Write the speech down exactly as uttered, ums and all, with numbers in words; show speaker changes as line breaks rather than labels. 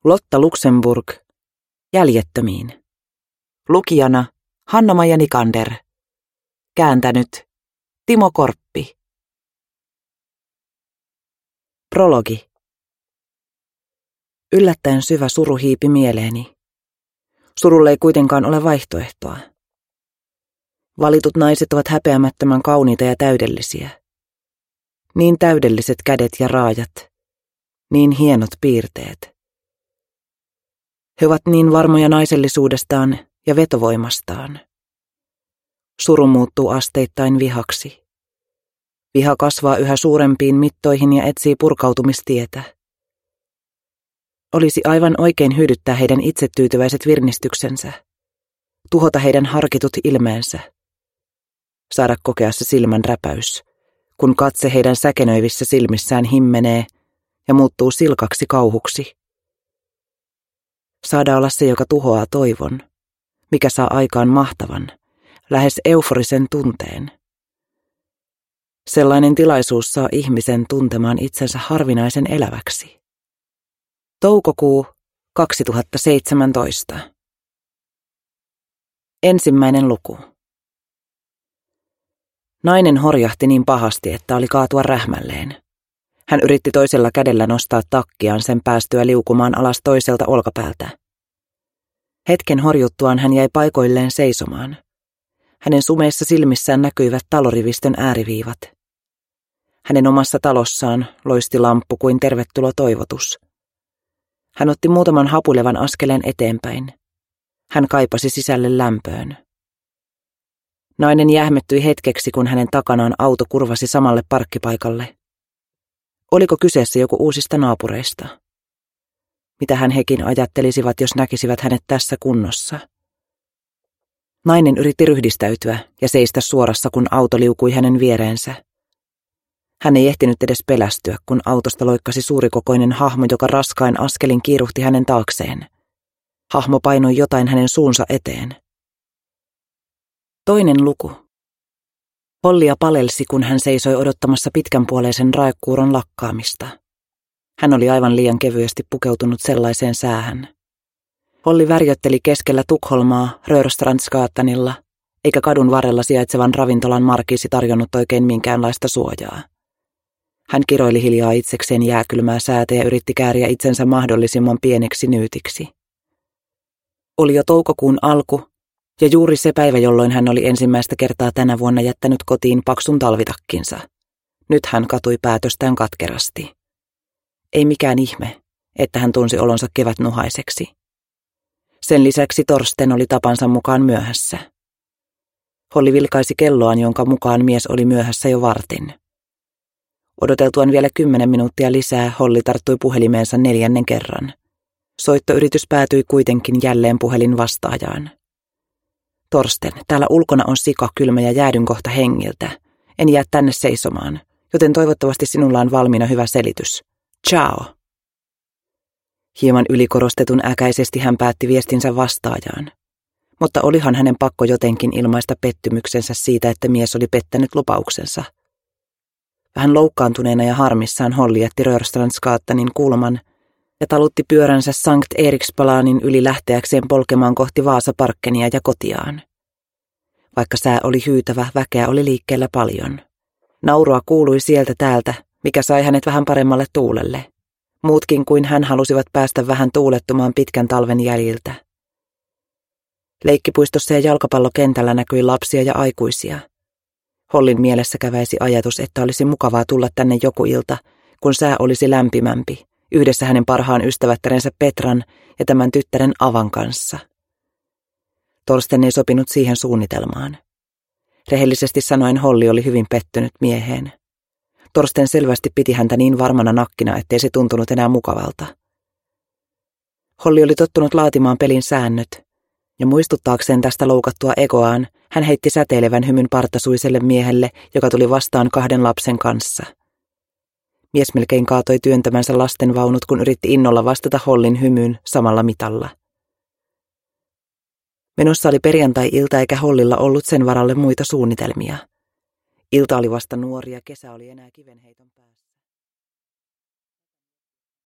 Lotta Luxemburg, Jäljettömiin. Lukijana Hanna-Maija Nikander. Kääntänyt Timo Korppi. Prologi. Yllättäen syvä suru hiipi mieleeni. Surulle ei kuitenkaan ole vaihtoehtoa. Valitut naiset ovat häpeämättömän kauniita ja täydellisiä. Niin täydelliset kädet ja raajat, niin hienot piirteet. He ovat niin varmoja naisellisuudestaan ja vetovoimastaan. Suru muuttuu asteittain vihaksi. Viha kasvaa yhä suurempiin mittoihin ja etsii purkautumistietä. Olisi aivan oikein hyydyttää heidän itsetyytyväiset virnistyksensä, tuhota heidän harkitut ilmeensä, saada kokea se silmän räpäys, kun katse heidän säkenöivissä silmissään himmenee ja muuttuu silkaksi kauhuksi. Saada olla se, joka tuhoaa toivon, mikä saa aikaan mahtavan, lähes euforisen tunteen. Sellainen tilaisuus saa ihmisen tuntemaan itsensä harvinaisen eläväksi. Toukokuu kaksituhattaseitsemäntoista. Ensimmäinen luku. Nainen horjahti niin pahasti, että oli kaatua rähmälleen. Hän yritti toisella kädellä nostaa takkiaan sen päästyä liukumaan alas toiselta olkapäältä. Hetken horjuttuaan hän jäi paikoilleen seisomaan. Hänen sumeissa silmissään näkyivät talorivistön ääriviivat. Hänen omassa talossaan loisti lamppu kuin tervetulo toivotus. Hän otti muutaman hapuilevan askeleen eteenpäin. Hän kaipasi sisälle lämpöön. Nainen jähmettyi hetkeksi, kun hänen takanaan auto kurvasi samalle parkkipaikalle. Oliko kyseessä joku uusista naapureista? Mitähän hekin ajattelisivat, jos näkisivät hänet tässä kunnossa? Nainen yritti ryhdistäytyä ja seistä suorassa, kun auto liukui hänen viereensä. Hän ei ehtinyt edes pelästyä, kun autosta loikkasi suurikokoinen hahmo, joka raskain askelin kiiruhti hänen taakseen. Hahmo painoi jotain hänen suunsa eteen. Toinen luku. Hollia palelsi, kun hän seisoi odottamassa pitkänpuoleisen raekuuron lakkaamista. Hän oli aivan liian kevyesti pukeutunut sellaiseen säähän. Holli värjötteli keskellä Tukholmaa Rörstrandsgatanilla, eikä kadun varrella sijaitsevan ravintolan markiisi tarjonnut oikein minkäänlaista suojaa. Hän kiroili hiljaa itsekseen jääkylmää säätä ja yritti kääriä itsensä mahdollisimman pieneksi nyytiksi. Oli jo toukokuun alku, ja juuri se päivä, jolloin hän oli ensimmäistä kertaa tänä vuonna jättänyt kotiin paksun talvitakkinsa. Nyt hän katui päätöstään katkerasti. Ei mikään ihme, että hän tunsi olonsa kevätnuhaiseksi. Sen lisäksi Torsten oli tapansa mukaan myöhässä. Holli vilkaisi kelloaan, jonka mukaan mies oli myöhässä jo vartin. Odoteltuaan vielä kymmenen minuuttia lisää, Holli tarttui puhelimeensa neljännen kerran. Soittoyritys päätyi kuitenkin jälleen puhelin vastaajaan. Torsten, täällä ulkona on sika kylmä ja jäädyn kohta hengiltä. En jää tänne seisomaan, joten toivottavasti sinulla on valmiina hyvä selitys. Ciao. Hieman ylikorostetun äkäisesti hän päätti viestinsä vastaajaan. Mutta olihan hänen pakko jotenkin ilmaista pettymyksensä siitä, että mies oli pettänyt lupauksensa. Vähän loukkaantuneena ja harmissaan Holli jätti Rörstrandsgatanin kulman ja talutti pyöränsä Sankt Erikspalanin yli lähteäkseen polkemaan kohti Vaasa-Parkkenia ja kotiaan. Vaikka sää oli hyytävä, väkeä oli liikkeellä paljon. Naurua kuului sieltä täältä, mikä sai hänet vähän paremmalle tuulelle. Muutkin kuin hän halusivat päästä vähän tuulettumaan pitkän talven jäljiltä. Leikkipuistossa ja jalkapallokentällä näkyi lapsia ja aikuisia. Hollin mielessä käväisi ajatus, että olisi mukavaa tulla tänne joku ilta, kun sää olisi lämpimämpi, yhdessä hänen parhaan ystävättärensä Petran ja tämän tyttären Avan kanssa. Torsten ei sopinut siihen suunnitelmaan. Rehellisesti sanoen Holli oli hyvin pettynyt mieheen. Torsten selvästi piti häntä niin varmana nakkina, ettei se tuntunut enää mukavalta. Holli oli tottunut laatimaan pelin säännöt, ja muistuttaakseen tästä loukattua egoaan, hän heitti säteilevän hymyn partasuiselle miehelle, joka tuli vastaan kahden lapsen kanssa. Mies melkein kaatoi työntämänsä lastenvaunut, kun yritti innolla vastata Hollin hymyyn samalla mitalla. Menossa oli perjantai-ilta eikä Hollilla ollut sen varalle muita suunnitelmia. Ilta oli vasta nuori ja kesä oli enää kivenheiton päällä.